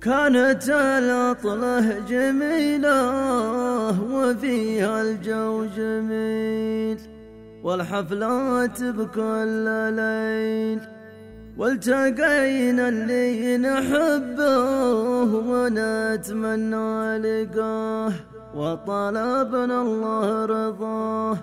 كانت الأطلة جميلة وفيها الجو جميل، والحفلات بكل ليل، والتقينا اللي نحبه ونتمنى لقاه، وطلبنا الله رضاه.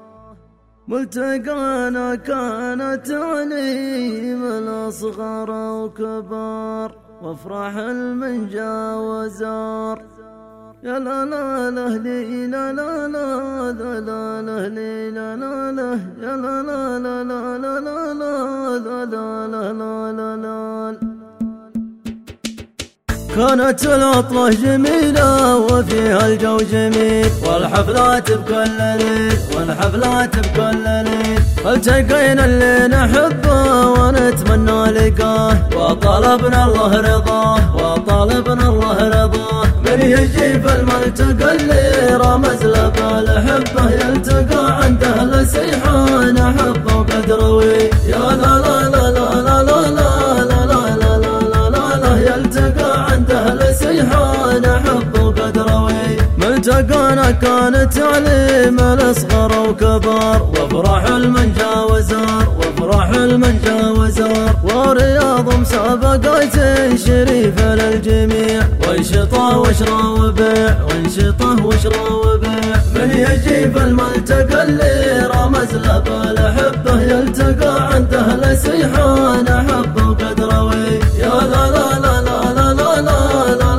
ملتقانا كان تعليم الأصغر وكبار، وافرح من جا وزار. يا لا لا لا لي لا لا لا لا لا لي لا لا لا يا لا لا لا لا لا لا لا لا لا لا. كانت العطلة جميلة وفيها الجو جميل، والحفلات بكل ليل، والحفلات بكل ليل، والتقينا اللي نحبه ونتمنى لقاه، وطلبنا الله رضاه، وطلبنا الله رضاه. من يجي في الملتقى اللي رمز له بالحبه، يلتقى عند اهل سيحان حبه وقدروي. يا لا لا لا لا لا لا لا لا لا يلتقى عند اهل سيحان حبه وقدروي. ملتقانا كان تعليم الأصغر وكبار، وافرح المن جا وزار، وافرح المن جا وزار. ورياض مسابقات شريفة للجميع، وانشطه واشرى وبيع، وانشطه واشرى وبيع. من يجي في الملتقى اللي رمز له بالحبه، يلتقى عند اهل سيحان حبه وقدروي. يا لا لا لا لا لا لا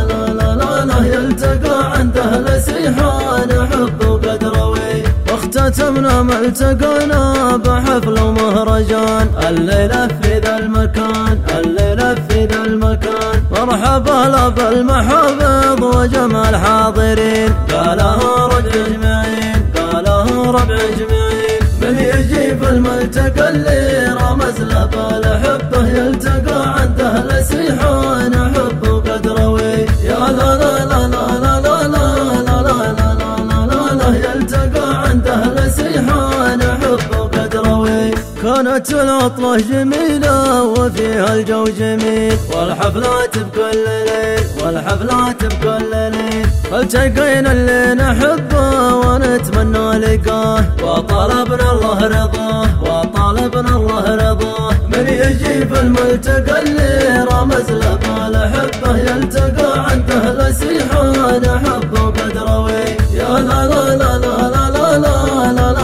لا لا يلتقى عند اهل سيحان حبه وقدروي. واختتمنا ملتقانا بحفل ومهرجان، الليلة في ذا المكان، الليلة في ذا المكان. مرحبا له بالمحافظ وجمع الحاضرين، قالها ربع اجمعين، قالها ربع اجمعين. من يجي في الملتقى اللي رمز له بالحبه، يلتقى عند اهل سيحان حبه وقدروي. يا لا لا لا لا لا لا لا لا يلتقى عند اهل سيحان حبه وقدروي. كانت العطلة جميلة وفيها الجو جميل، والحفلات بكل ليل، والحفلات بكل ليل، والتقينا اللي نحبه ونتمنى لقاه، وطلبنا الله رضاه، وطلبنا الله رضاه. من يجي في الملتقى اللي رمز له بالحبه، يلتقى عند اهل سيحان حبه وقدروي. يا لا لا لا لا لا لا لا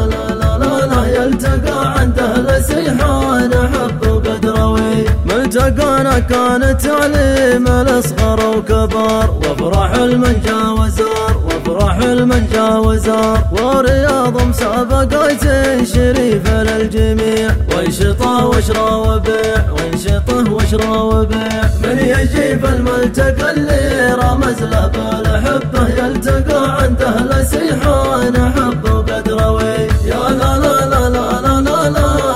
لا لا يلتقى عند اهل سيحان حبه وقدروي. ملتقانا كان تعليم الأصغر وكبار، وافرح المن جا وزار، وافرح المن جا وزار. ورياض مسابقات شريفة للجميع، وانشطه واشرى وبيع، وانشطه واشرى وبيع. من يجي في الملتقى اللي رمز له بالحبه، يلتقى عند اهل سيحان حبه وقدروي. يا لا لا لا لا لا لا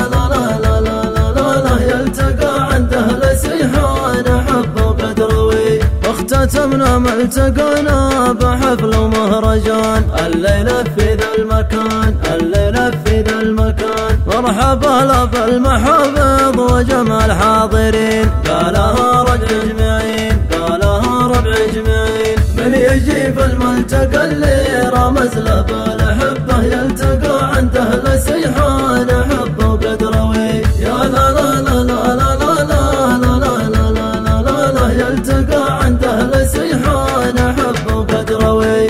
لا لا لا يلتقى عند اهل سيحان حبه وقدروي. اختتمنا ملتقانا بحفل ومهرجان، الليلة في ذا المكان، الليلة في ذا المكان. مرحبا له بالمحافظ وجمع الحاضرين، قالها ربع اجمعين، قالها ربع اجمعين. من يجي في الملتقى اللي رمز له بالحبه، يلتقى عند اهل سيحان حبه وقدروي. يا لا لا لا لا لا لا لا يلتقى عند اهل سيحان حبه وقدروي.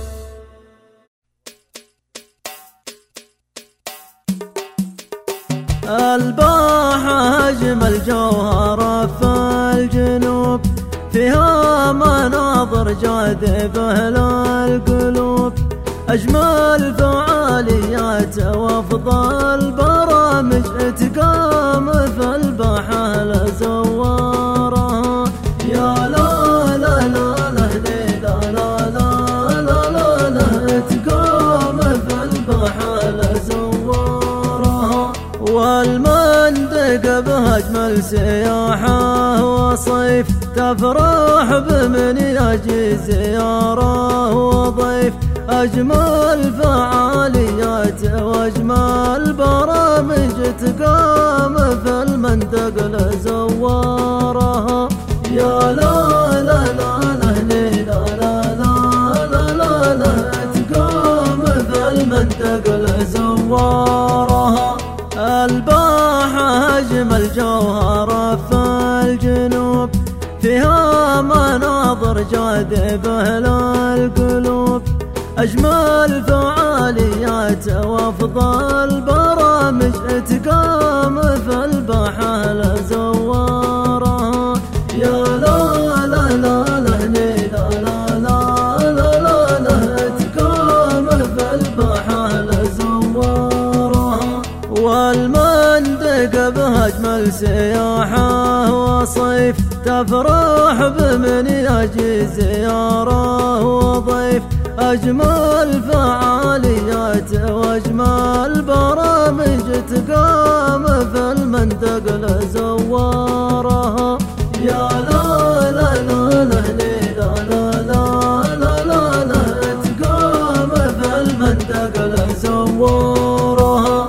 الباحة أجمل جوهرة في الجنوب، فيها مناظر جاذبة للقلوب، أجمل فعاليات وأفضل برامج تقام في الباحة لزوارها. يا لا لا لا لا لا لا لا لا تقام في الباحة لزوارها. والمنطقة بها أجمل سياحة وصيف، تفرح بمن يجي زيارة وضيف. أجمل فعاليات وأجمل برامج تقام في المنطقة لزوارها. يا لا والجنوب، فيها مناظر جاذبة للقلوب، أجمل فعاليات وأفضل برامج تقام في الباحة لزوارها. يا لا لا لا لا لا لا لا لا لا تقام في الباحة لزوارها، والمندقة بأجمل سياحة وصيف، تفرح بمن يجي زيارة وضيف، أجمل فعاليات وأجمل برامج تقام في المندق لزوارها. يا لا لا لا لا لا لا لا لا لا تقام في المندق لزوارها.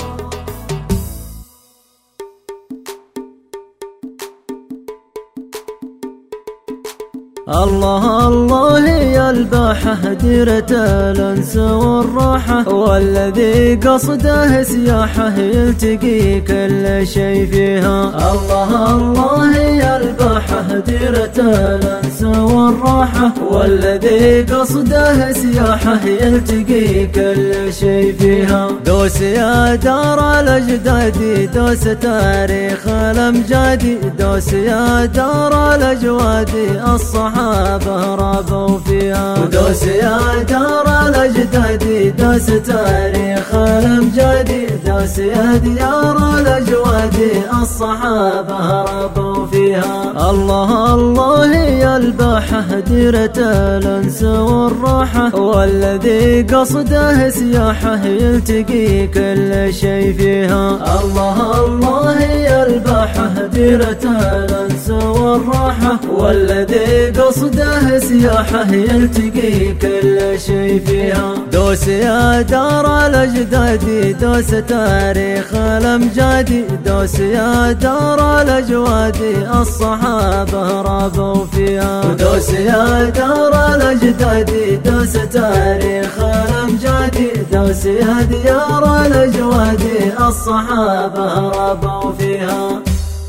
الله الله يا الباحة ديرة الأنس والراحة، والذي قصده سياحة يلتقي كل شي فيها. الله الله يا الباحة ديرة الأنس والراحة، والذي قصده سياحة يلتقي كل شي فيها. دوس يا دار الأجداد دوس تاريخ الأمجاد، دوس يا دار الأجواد الصحابة رابوا فيها. دوس يا دار الأجداد دوس تاريخ الأمجاد، دوس يا ديار الأجواد الصحابة رابوا فيها. الله الله يا الباحة ديرة الأنس والراحة، والذي قصده سياحة يلتقي كل شي فيها. الله الله يا الباحة ديرة الأنس والراحة، والذي قصده سياحة يلتقي كل شي فيها. دوس يا دار الأجداد دوس تاريخ الأمجاد، دوس يا دار الأجواد الصحابة رابوا فيها. دوس يا دار الأجداد دوس تاريخ الأمجاد، دوس يا ديار الأجواد الصحابة رابوا فيها.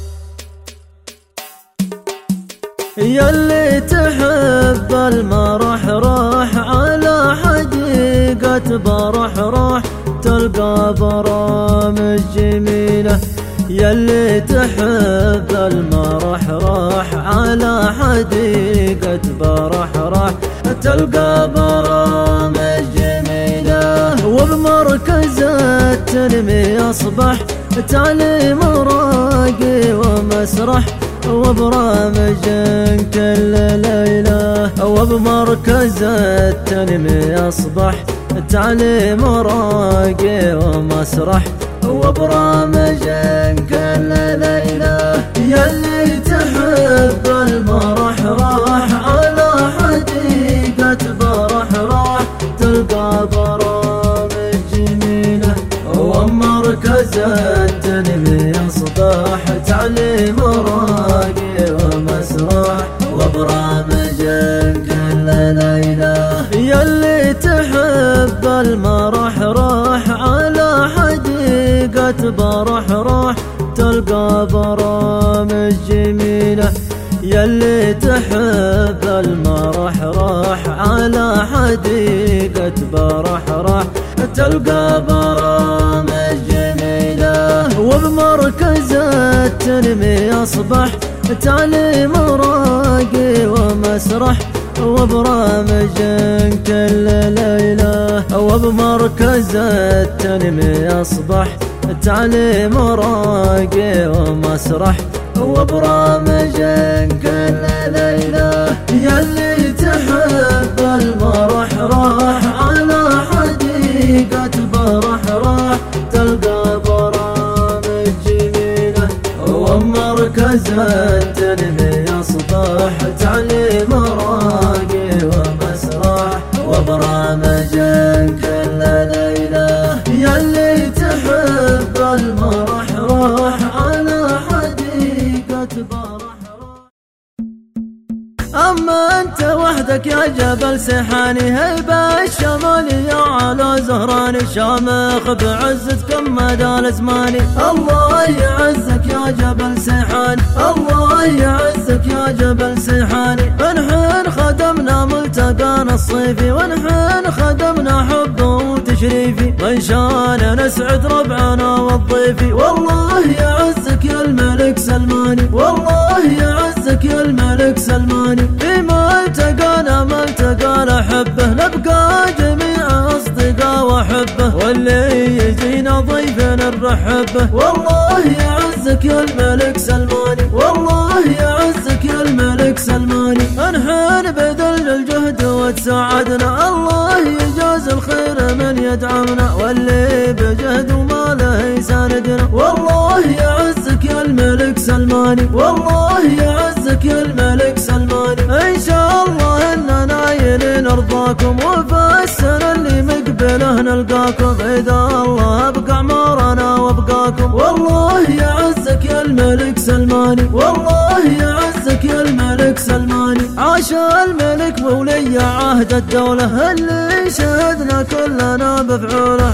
يلي تحب المرح راح على حديقة برح راح، تلقى برامج جميلة. يلي تحب المرح راح على حديقة برح راح، تلقى برامج جميلة. وبمركز التنمية أصبح تعليم راقي ومسرح، وبرامج كل ليلة. وبمركز التنمية أصبح تعليم راقي ومسرح، وبرامج كل ليلة. يلي تحب المرح راح على حديقة برح راح، تلقى برامج جميلة. ومركز التنمية أصبح تعليم راقي ومسرح، وبرامج كل ليلة. يلي تحب المرح راح على حديقة برح راح، تلقى برامج جميلة. يلي تحب المرح راح على حديقة برح راح، تلقى برامج جميلة. وبمركز التنمية أصبح تعليم راقي ومسرح، وبرامج كل ليلة. وبمركز التنمية أصبح تعليم راقي ومسرح، وبرامج كل ليلة. يلي تحب المرح راح على حديقة برح راح، تلقى برامج جميلة. ومركز التنمية أصبح تعليم راقي ومسرح، وبرامج كل ليلة. يلي تحب المرح راح على حديقة برح راح. أما أنت وحدك يا جبل سيحاني، هيبة الشمالية على زهراني، شامخ بعزتكم مدى الزماني. الله يعزك يا جبل سيحاني، الله يعزك يا جبل سيحاني. ونحن خدمنا ملتقانا الصيفي، ونحن خدمنا حب وتشريفي، من شان نسعد ربعنا والضيفي. والله يعزك يا الملك سلماني، والله يعزك يا الملك سلماني. في ملتقانا ملتقى الأحبة، نبقى جميع أصدقاء وأحبه، واللي يجينا ضيف نرحبه. والله يعزك يا الملك سلماني، والله يعزك يا الملك سلماني. نحن بذل الجهد وتساعدنا، الله يجاز الخير من يدعمنا، واللي بجهد وماله يساندنا. والله يعزك يا الملك سلماني، والله يعزك يا الملك سلماني. إن شاء الله إننا نايل نرضاكم، وفي السنة اللي مقبله نلقاكم، إذا الله أبقى عمرنا وابقاكم. والله يعزك يا الملك سلماني، والله يعزك يا الملك سلماني. عاش الملك مولي عهد الدولة، اللي شهدنا كلنا بفعوله،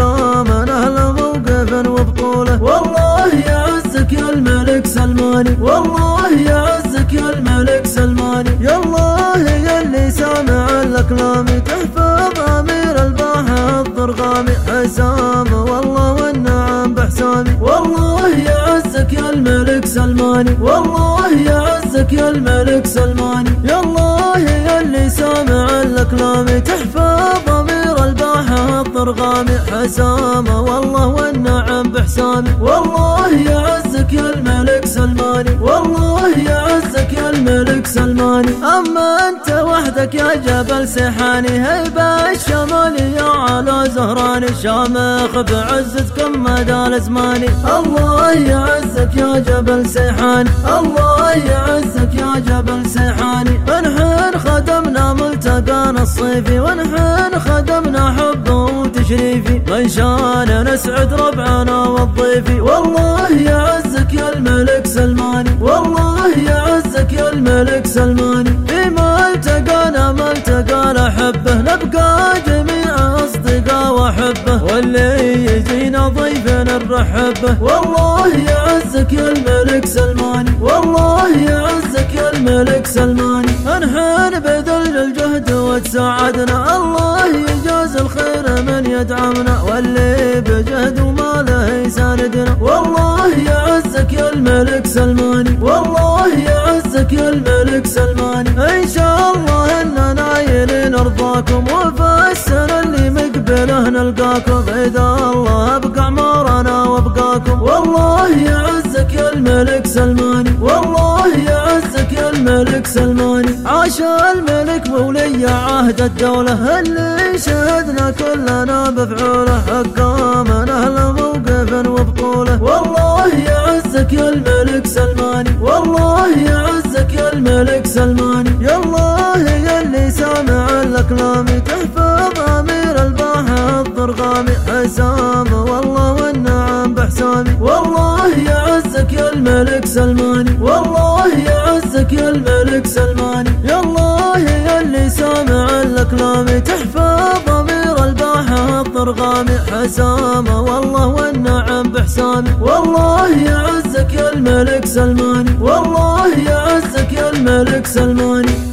حقا أهل موقف وبطوله. والله يعزك يا الملك سلماني، والله يعزك يا الملك سلماني. يا الله يا اللي سامع الأكلام، تحفظ أمير الباحة الضرغامي، حسام والله والنعم بحسامي. والله يعزك يا الملك سلماني، والله يعزك يا الملك سلماني. يا الله يا اللي سامع الأكلام، تحفظ أمير الباحة الضرغامي، حسام والله والنعم بحسامي. والله يعزك يا الملك سلماني، والله يعزك يا الملك سلماني. أما أنت وحدك يا جبل سيحاني، هيبة الشمالية على زهراني، شامخ بعزتكم مدى الزماني. الله يعزك يا جبل سيحاني، الله يعزك يا جبل سيحاني. ونحن خدمنا ملتقانا الصيفي، ونحن خدمنا حب وتشريفي، من شان نسعد ربعنا والضيفي. والله يعزك يا الملك سلماني، والله يعزك يا الملك سلماني. في ملتقانا ملتقى الأحبة، نبقى جميع أصدقاء وأحبه، واللي يجينا ضيف نرحبه. والله يعزك يا الملك سلماني، والله يعزك يا الملك سلماني. نحن بذل الجهد وتساعدنا، الله يجاز الخير من يدعمنا، واللي بجهد وماله يساندنا. والله يعزك يا الملك سلماني، والله يعزك يا الملك سلماني. إن شاء الله إننا نايل نرضاكم، وفي السنة اللي مقبله نلقاكم، إذا الله أبقى عمرنا وابقاكم. والله يعزك يا الملك سلماني، والله يعزك يا الملك سلماني. عاش الملك مولي عهد الدولة، اللي شهدنا كلنا بفعوله، حقا أهل موقف وبطوله. والله يعزك يا الملك سلماني، والله يعزك يا الملك سلماني. يا الله يا اللي سامع الأكلام، تحفظ أمير الباحة الضرغامي، حسام والله والنعم بحسامي. والله يعزك يا الملك سلماني، والله يعزك يا الملك سلماني. يا الله يا اللي سامع الأكلام، تحفظ أمير الباحة الضرغامي، حسام والله والنعم بحسامي. والله يعزك يا الملك سلماني، والله يعزك يا الملك سلماني.